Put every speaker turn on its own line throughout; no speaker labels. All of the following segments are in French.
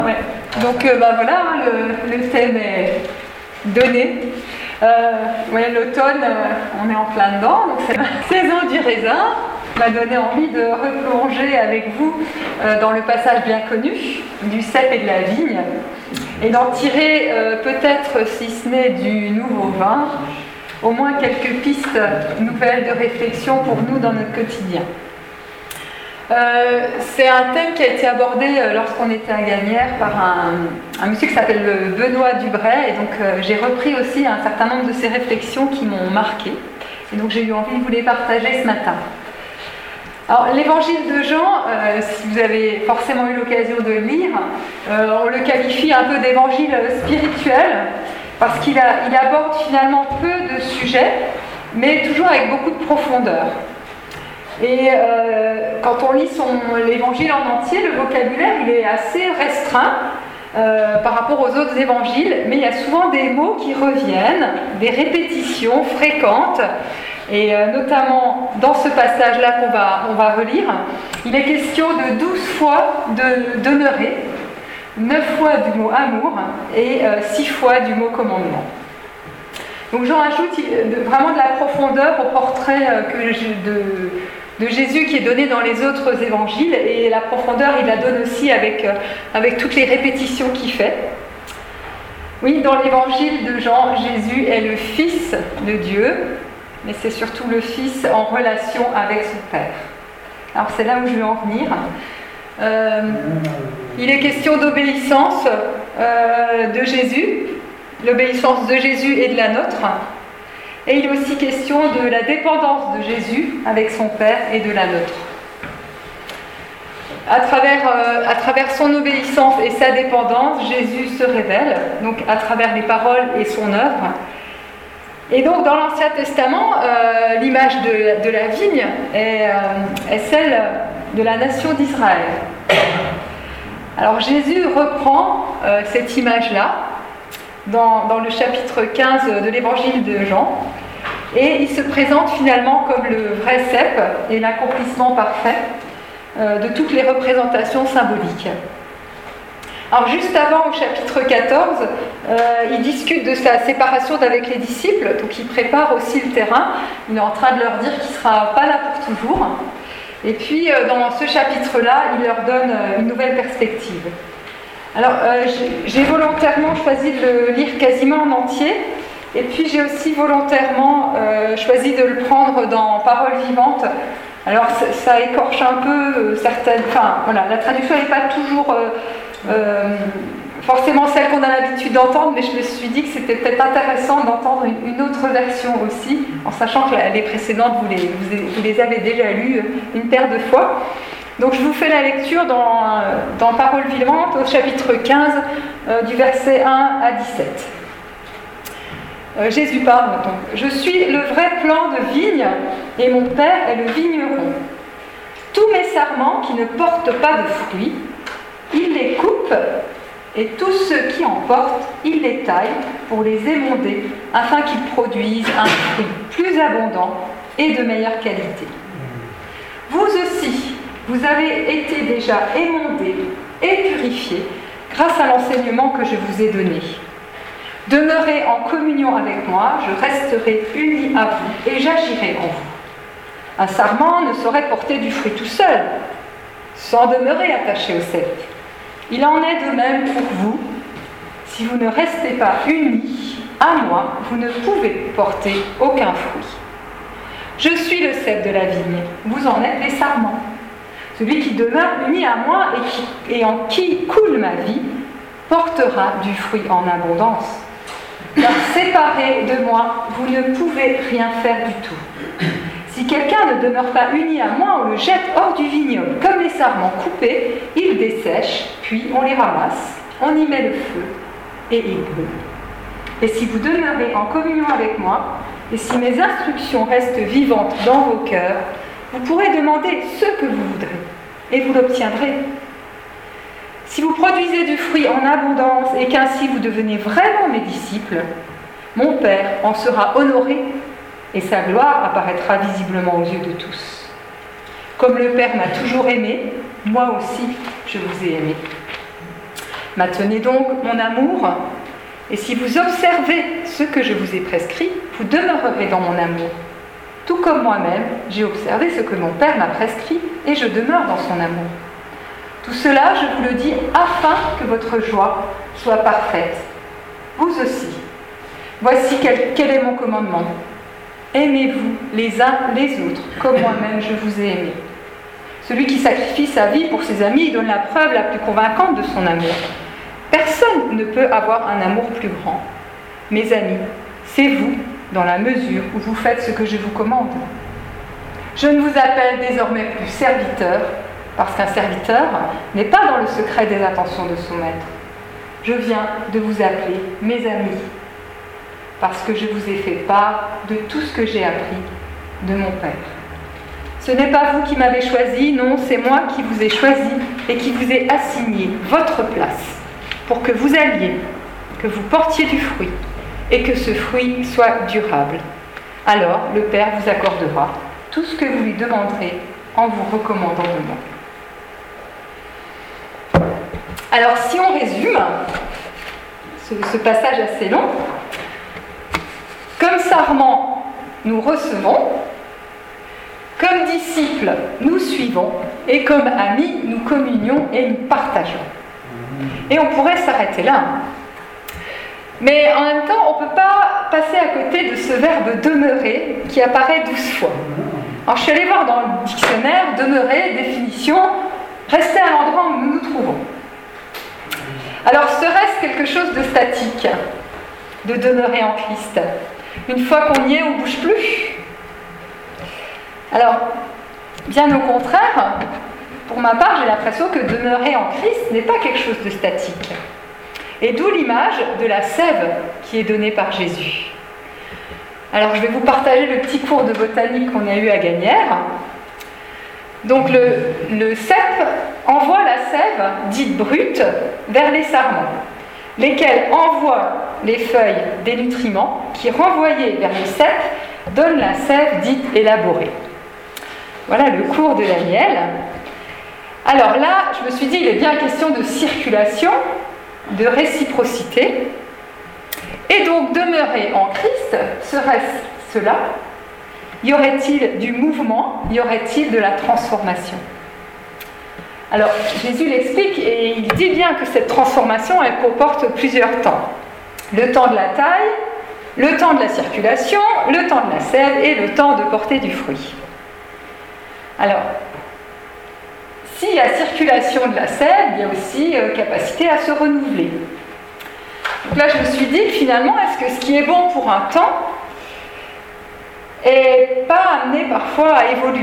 Ouais. Donc voilà, hein, le thème est donné. L'automne, on est en plein dedans, donc c'est la saison du raisin. M'a donné envie de replonger avec vous dans le passage bien connu du cep et de la vigne et d'en tirer peut-être, si ce n'est du nouveau vin, au moins quelques pistes nouvelles de réflexion pour nous dans notre quotidien. C'est un thème qui a été abordé lorsqu'on était à Gagnères par un monsieur qui s'appelle Benoît Dubray, et donc j'ai repris aussi un certain nombre de ses réflexions qui m'ont marqué, et donc j'ai eu envie de vous les partager ce matin. Alors, l'évangile de Jean, si vous avez forcément eu l'occasion de le lire, on le qualifie un peu d'évangile spirituel, parce qu'il aborde finalement peu de sujets, mais toujours avec beaucoup de profondeur. Et quand on lit l'évangile en entier, le vocabulaire il est assez restreint par rapport aux autres évangiles, mais il y a souvent des mots qui reviennent, des répétitions fréquentes, et notamment dans ce passage-là qu'on va relire, il est question de 12 fois de demeurer, 9 fois du mot amour et 6 fois du mot commandement. Donc Jean ajoute vraiment de la profondeur au portrait de Jésus qui est donné dans les autres évangiles, et la profondeur il la donne aussi avec toutes les répétitions qu'il fait. Oui, dans l'évangile de Jean, Jésus est le Fils de Dieu, mais c'est surtout le Fils en relation avec son Père. Alors c'est là où je veux en venir. Il est question d'obéissance de Jésus, l'obéissance de Jésus et de la nôtre. Et il est aussi question de la dépendance de Jésus avec son Père et de la nôtre. À travers son obéissance et sa dépendance, Jésus se révèle, donc à travers les paroles et son œuvre. Et donc dans l'Ancien Testament, l'image de la vigne est celle de la nation d'Israël. Alors Jésus reprend cette image-là dans le chapitre 15 de l'évangile de Jean, et il se présente finalement comme le vrai cep et l'accomplissement parfait de toutes les représentations symboliques. Alors juste avant, au chapitre 14, il discute de sa séparation d'avec les disciples, donc il prépare aussi le terrain, il est en train de leur dire qu'il ne sera pas là pour toujours. Et puis dans ce chapitre-là, il leur donne une nouvelle perspective. Alors j'ai volontairement choisi de le lire quasiment en entier, et puis j'ai aussi volontairement choisi de le prendre dans Paroles vivantes. Alors ça écorche un peu certaines... Enfin voilà, la traduction n'est pas toujours forcément celle qu'on a l'habitude d'entendre, mais je me suis dit que c'était peut-être intéressant d'entendre une autre version aussi, en sachant que les précédentes, vous les avez déjà lues une paire de fois. Donc je vous fais la lecture dans Paroles vivantes au chapitre 15 du verset 1 à 17. Jésus parle donc. « Je suis le vrai plan de vigne et mon Père est le vigneron. Tous mes sarments qui ne portent pas de fruits, il les coupe, et tous ceux qui en portent, il les taille pour les émonder, afin qu'ils produisent un fruit plus abondant et de meilleure qualité. Vous aussi, vous avez été déjà émondés et purifiés grâce à l'enseignement que je vous ai donné. Demeurez en communion avec moi, je resterai uni à vous et j'agirai en vous. Un sarment ne saurait porter du fruit tout seul, sans demeurer attaché au cep. Il en est de même pour vous. Si vous ne restez pas unis à moi, vous ne pouvez porter aucun fruit. Je suis le cep de la vigne, vous en êtes les sarments. Celui qui demeure uni à moi et en qui coule ma vie, portera du fruit en abondance. Car séparés de moi, vous ne pouvez rien faire du tout. Si quelqu'un ne demeure pas uni à moi, on le jette hors du vignoble. Comme les sarments coupés, ils dessèchent, puis on les ramasse, on y met le feu, et ils brûlent. Et si vous demeurez en communion avec moi, et si mes instructions restent vivantes dans vos cœurs, vous pourrez demander ce que vous voudrez, et vous l'obtiendrez. Si vous produisez du fruit en abondance et qu'ainsi vous devenez vraiment mes disciples, mon Père en sera honoré et sa gloire apparaîtra visiblement aux yeux de tous. Comme le Père m'a toujours aimé, moi aussi je vous ai aimé. Maintenez donc mon amour, et si vous observez ce que je vous ai prescrit, vous demeurerez dans mon amour. Tout comme moi-même, j'ai observé ce que mon Père m'a prescrit, et je demeure dans son amour. Tout cela, je vous le dis, afin que votre joie soit parfaite. Vous aussi. Voici quel est mon commandement. Aimez-vous les uns les autres, comme moi-même je vous ai aimé. Celui qui sacrifie sa vie pour ses amis donne la preuve la plus convaincante de son amour. Personne ne peut avoir un amour plus grand. Mes amis, c'est vous, dans la mesure où vous faites ce que je vous commande. Je ne vous appelle désormais plus serviteur, parce qu'un serviteur n'est pas dans le secret des attentions de son maître. Je viens de vous appeler mes amis, parce que je vous ai fait part de tout ce que j'ai appris de mon Père. Ce n'est pas vous qui m'avez choisi, non, c'est moi qui vous ai choisi et qui vous ai assigné votre place pour que vous alliez, que vous portiez du fruit et que ce fruit soit durable. Alors le Père vous accordera tout ce que vous lui demanderez en vous recommandant de moi. Alors si on résume ce passage assez long, comme sarments, nous recevons, comme disciples, nous suivons, et comme amis, nous communions et nous partageons. Et on pourrait s'arrêter là. Mais en même temps, on ne peut pas passer à côté de ce verbe « demeurer » qui apparaît 12 fois. Alors je suis allée voir dans le dictionnaire « demeurer », définition, rester à l'endroit où nous nous trouvons. Alors serait-ce quelque chose de statique, de demeurer en Christ ? Une fois qu'on y est, on ne bouge plus ? Alors, bien au contraire, pour ma part, j'ai l'impression que demeurer en Christ n'est pas quelque chose de statique. Et d'où l'image de la sève qui est donnée par Jésus. Alors, je vais vous partager le petit cours de botanique qu'on a eu à Gagnères. Donc, le cep envoie la sève, dite brute, vers les sarments, lesquels envoient les feuilles des nutriments qui, renvoyés vers le cep, donnent la sève dite élaborée. Voilà le cours de Daniel. Alors là, je me suis dit, il est bien question de circulation, de réciprocité. Et donc, demeurer en Christ, serait-ce cela ? Y aurait-il du mouvement ? Y aurait-il de la transformation ? Alors, Jésus l'explique et il dit bien que cette transformation, elle comporte plusieurs temps. Le temps de la taille, le temps de la circulation, le temps de la sève et le temps de porter du fruit. Alors, s'il y a circulation de la sève, il y a aussi capacité à se renouveler. Donc là, je me suis dit, finalement, est-ce que ce qui est bon pour un temps n'est pas amené parfois à évoluer ?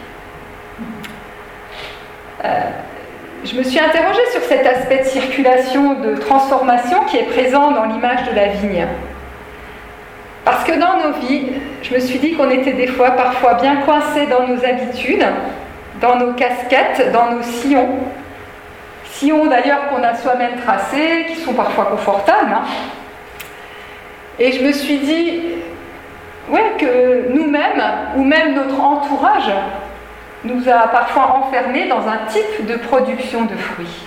Je me suis interrogée sur cet aspect de circulation, de transformation qui est présent dans l'image de la vigne. Parce que dans nos vies, je me suis dit qu'on était des fois, parfois bien coincés dans nos habitudes, dans nos casquettes, dans nos sillons. Sillons d'ailleurs qu'on a soi-même tracés, qui sont parfois confortables. Et je me suis dit, que nous-mêmes, ou même notre entourage, nous a parfois enfermés dans un type de production de fruits.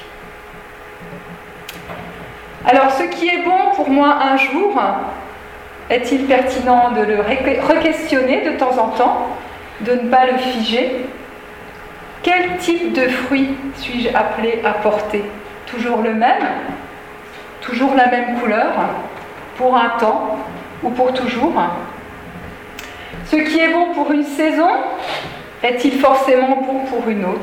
Alors, ce qui est bon pour moi un jour, est-il pertinent de le re-questionner de temps en temps, de ne pas le figer ? Quel type de fruit suis-je appelé à porter ? Toujours le même ? Toujours la même couleur ? Pour un temps ou pour toujours ? Ce qui est bon pour une saison, est-il forcément bon pour une autre ?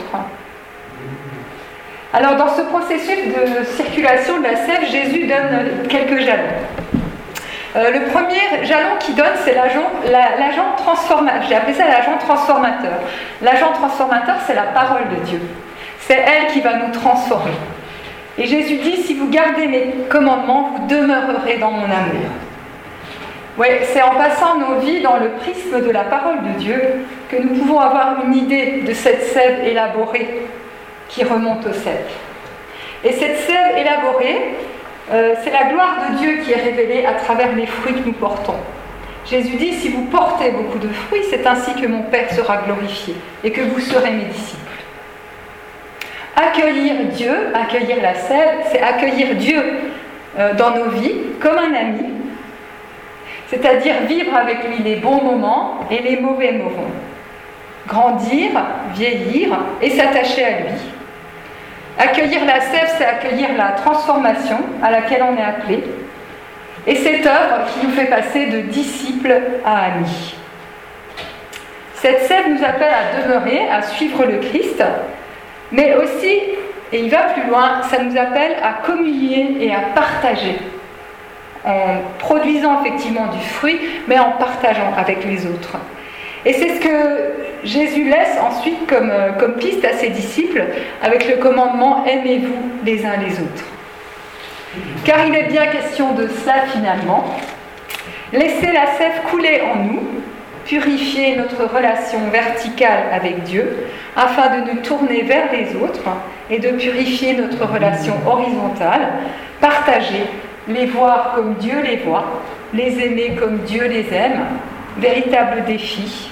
Alors, dans ce processus de circulation de la sève, Jésus donne quelques jalons. Le premier jalon qu'il donne, c'est l'agent transformateur. J'ai appelé ça l'agent transformateur. L'agent transformateur, c'est la parole de Dieu. C'est elle qui va nous transformer. Et Jésus dit, si vous gardez mes commandements, vous demeurerez dans mon amour. Oui, c'est en passant nos vies dans le prisme de la parole de Dieu que nous pouvons avoir une idée de cette sève élaborée qui remonte au cep. Et cette sève élaborée, c'est la gloire de Dieu qui est révélée à travers les fruits que nous portons. Jésus dit, si vous portez beaucoup de fruits, c'est ainsi que mon Père sera glorifié et que vous serez mes disciples. Accueillir Dieu, accueillir la sève, c'est accueillir Dieu dans nos vies comme un ami, c'est-à-dire vivre avec lui les bons moments et les mauvais moments. Grandir, vieillir et s'attacher à lui. Accueillir la sève, c'est accueillir la transformation à laquelle on est appelé. Et cette œuvre qui nous fait passer de disciples à amis. Cette sève nous appelle à demeurer, à suivre le Christ, mais aussi, et il va plus loin, ça nous appelle à communier et à partager, en produisant effectivement du fruit, mais en partageant avec les autres. Et c'est ce que Jésus laisse ensuite comme piste à ses disciples, avec le commandement « Aimez-vous les uns les autres ». Car il est bien question de cela finalement. Laisser la sève couler en nous, purifier notre relation verticale avec Dieu, afin de nous tourner vers les autres et de purifier notre relation horizontale, partager, les voir comme Dieu les voit, les aimer comme Dieu les aime, véritable défi.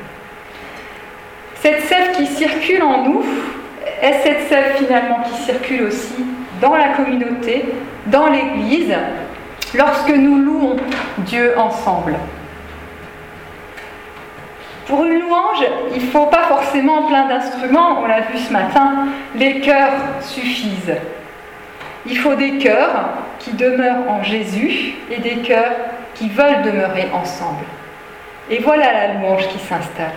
Cette sève qui circule en nous est cette sève finalement qui circule aussi dans la communauté, dans l'Église, lorsque nous louons Dieu ensemble. Pour une louange, il ne faut pas forcément plein d'instruments, on l'a vu ce matin, les chœurs suffisent. Il faut des cœurs qui demeurent en Jésus et des cœurs qui veulent demeurer ensemble. Et voilà la louange qui s'installe.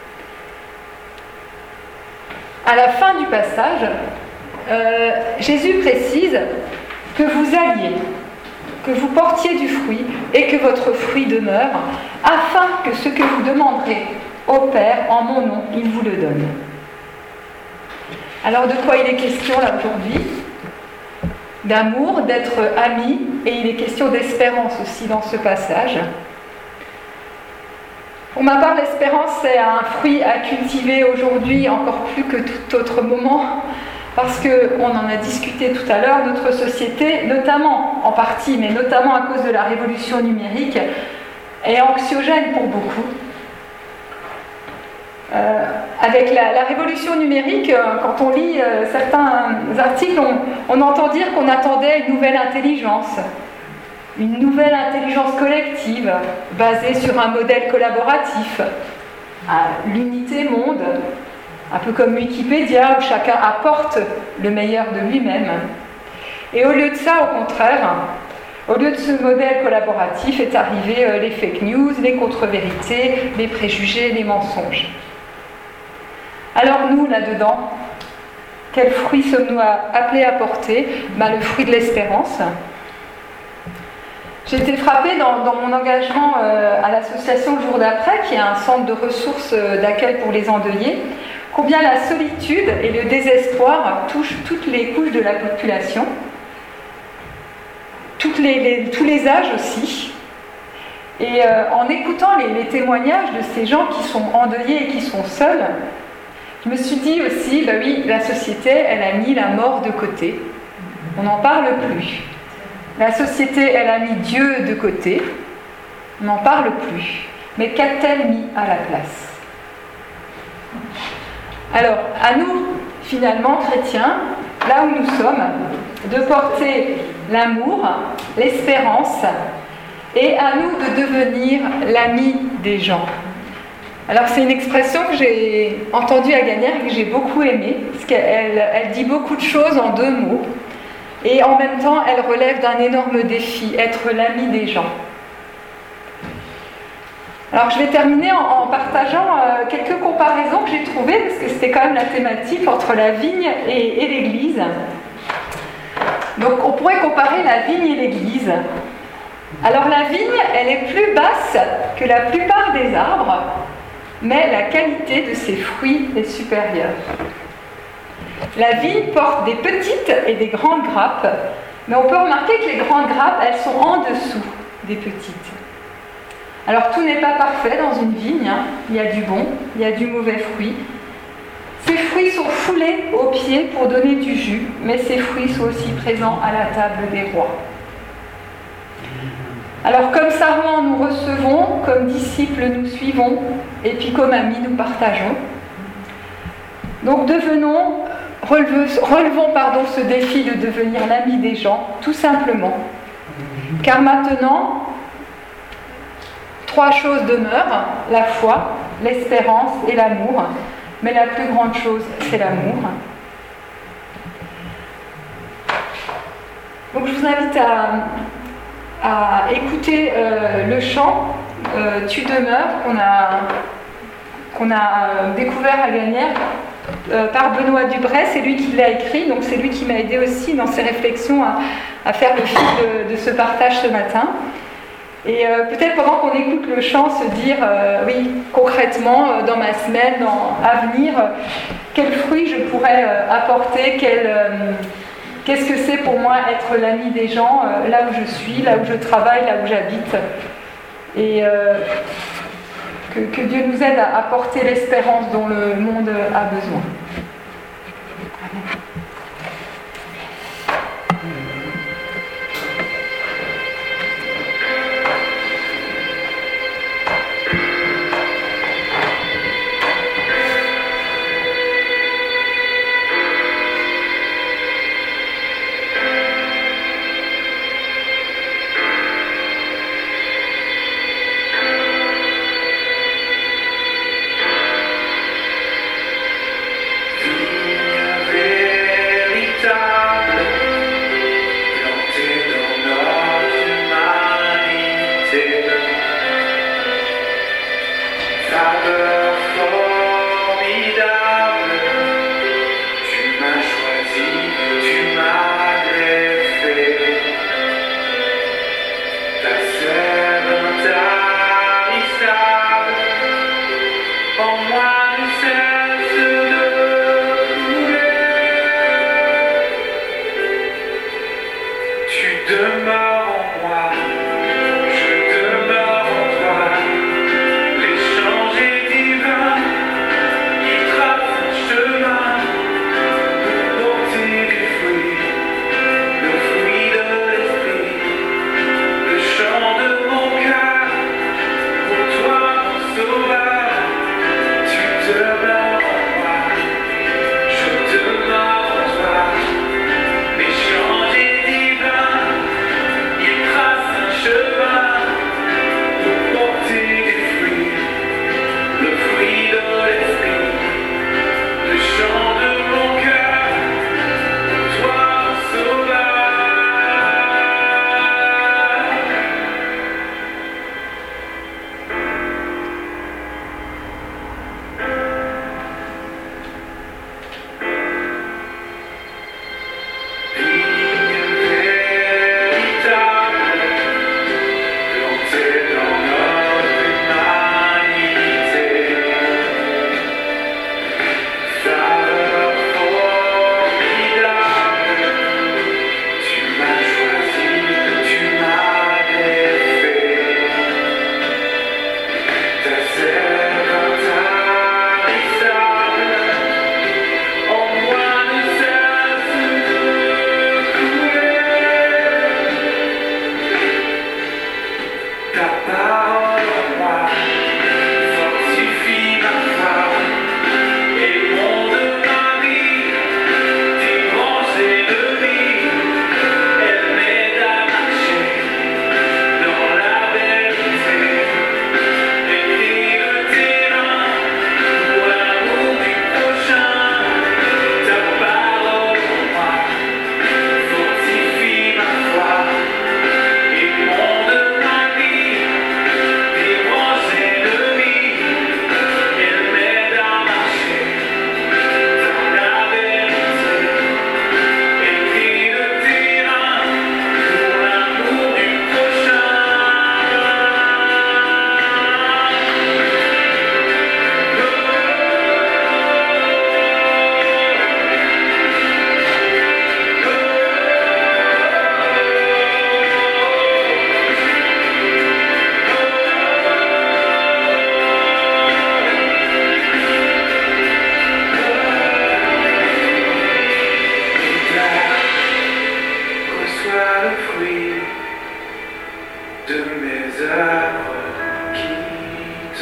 À la fin du passage, Jésus précise que vous alliez, que vous portiez du fruit et que votre fruit demeure, afin que ce que vous demanderez au Père en mon nom, il vous le donne. Alors de quoi il est question là aujourd'hui ? D'amour, d'être amis, et il est question d'espérance aussi dans ce passage. Pour ma part, l'espérance, c'est un fruit à cultiver aujourd'hui encore plus que tout autre moment, parce qu'on en a discuté tout à l'heure, notre société, notamment, en partie, mais notamment à cause de la révolution numérique, est anxiogène pour beaucoup. Avec la révolution numérique, quand on lit certains articles, on entend dire qu'on attendait une nouvelle intelligence collective, basée sur un modèle collaboratif, l'unité monde, un peu comme Wikipédia, où chacun apporte le meilleur de lui-même. Et au lieu de ça, au contraire, au lieu de ce modèle collaboratif, est arrivé les fake news, les contre-vérités, les préjugés, les mensonges. Alors nous, là-dedans, quel fruit sommes-nous appelés à porter ? Le fruit de l'espérance. J'ai été frappée dans mon engagement à l'association Le Jour d'après, qui est un centre de ressources d'accueil pour les endeuillés, combien la solitude et le désespoir touchent toutes les couches de la population, tous les âges aussi. Et en écoutant les témoignages de ces gens qui sont endeuillés et qui sont seuls, je me suis dit aussi, oui, la société, elle a mis la mort de côté. On n'en parle plus. La société, elle a mis Dieu de côté. On n'en parle plus. Mais qu'a-t-elle mis à la place ? Alors, à nous, finalement, chrétiens, là où nous sommes, de porter l'amour, l'espérance, et à nous de devenir l'ami des gens. Alors c'est une expression que j'ai entendue à Gagnères et que j'ai beaucoup aimée, parce qu'elle dit beaucoup de choses en 2 mots, et en même temps elle relève d'un énorme défi, être l'ami des gens. Alors je vais terminer en partageant quelques comparaisons que j'ai trouvées, parce que c'était quand même la thématique entre la vigne et l'église. Donc on pourrait comparer la vigne et l'église. Alors la vigne, elle est plus basse que la plupart des arbres, mais la qualité de ses fruits est supérieure. La vigne porte des petites et des grandes grappes, mais on peut remarquer que les grandes grappes, elles sont en dessous des petites. Alors tout n'est pas parfait dans une vigne, il y a du bon, il y a du mauvais fruit. Ces fruits sont foulés aux pieds pour donner du jus, mais ces fruits sont aussi présents à la table des rois. Alors comme sarments nous recevons, comme disciples nous suivons, et puis comme amis nous partageons. Donc devenons relevons ce défi de devenir l'ami des gens, tout simplement. Car maintenant, 3 choses demeurent, la foi, l'espérance et l'amour. Mais la plus grande chose, c'est l'amour. Donc je vous invite à écouter le chant « Tu demeures » qu'on a découvert à Gagnères par Benoît Dubray. C'est lui qui l'a écrit, donc c'est lui qui m'a aidé aussi dans ses réflexions à faire le fil de ce partage ce matin. Et peut-être pendant qu'on écoute le chant, se dire oui, concrètement, dans ma semaine, à venir, quels fruits je pourrais apporter, qu'est-ce que c'est pour moi être l'ami des gens, là où je suis, là où je travaille, là où j'habite. Et que Dieu nous aide à apporter l'espérance dont le monde a besoin. Amen.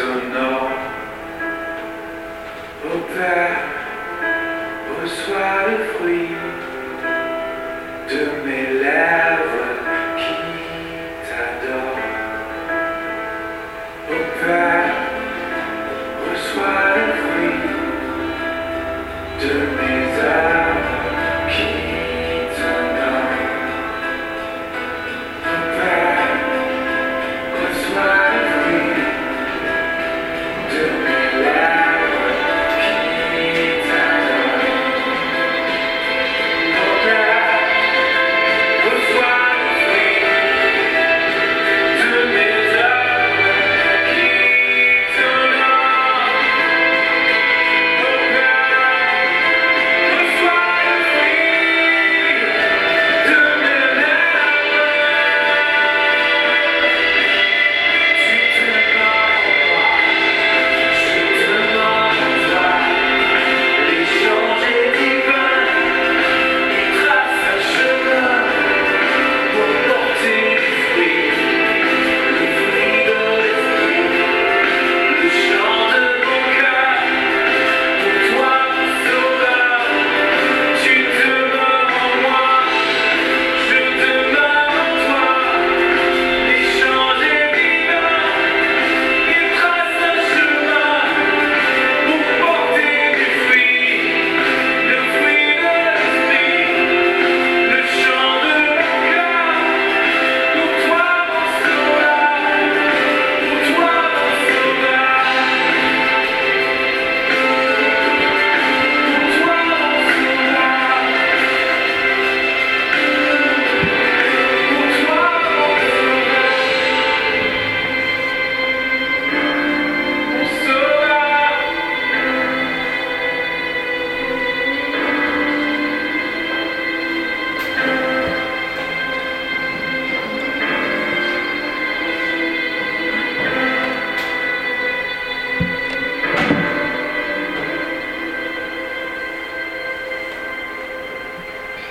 Père, reçois le fruit de mes lèvres.